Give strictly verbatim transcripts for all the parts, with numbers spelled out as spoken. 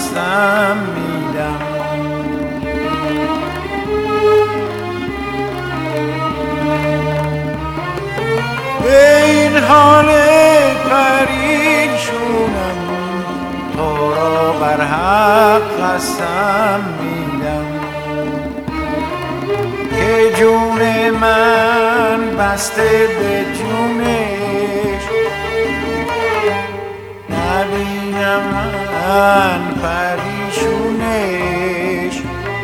قسم میدم. به این حال پریشونم تو را بر حق قسم میدم که جون من بسته به جونش، نبینم من پریشونش.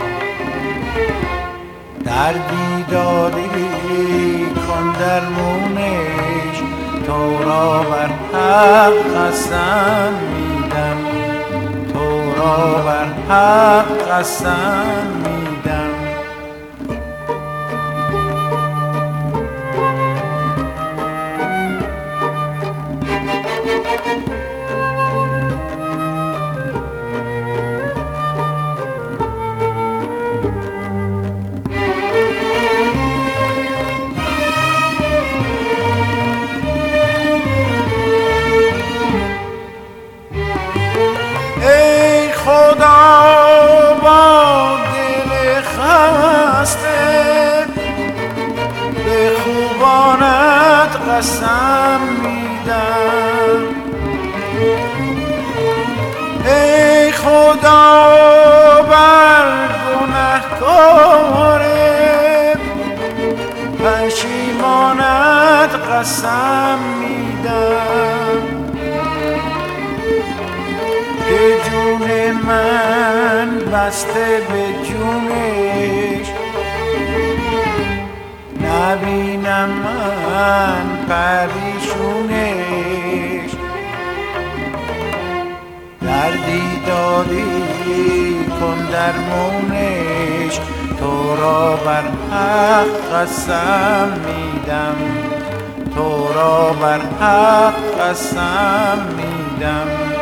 دردی دادی کن درمونش، تو را بر حق قسم میدم، تو را بر حق قسم میدم. ای خدا با دل خسته به خوبانت قسم میدم. ای خدا بر گنهکار پشیمانت قسم میدم که جون من بسته به جونش، نبینم من پریشونش. دردی دادی کن درمونش، تو را بر حق قسم میدم، تو را بر حق قسم میدم.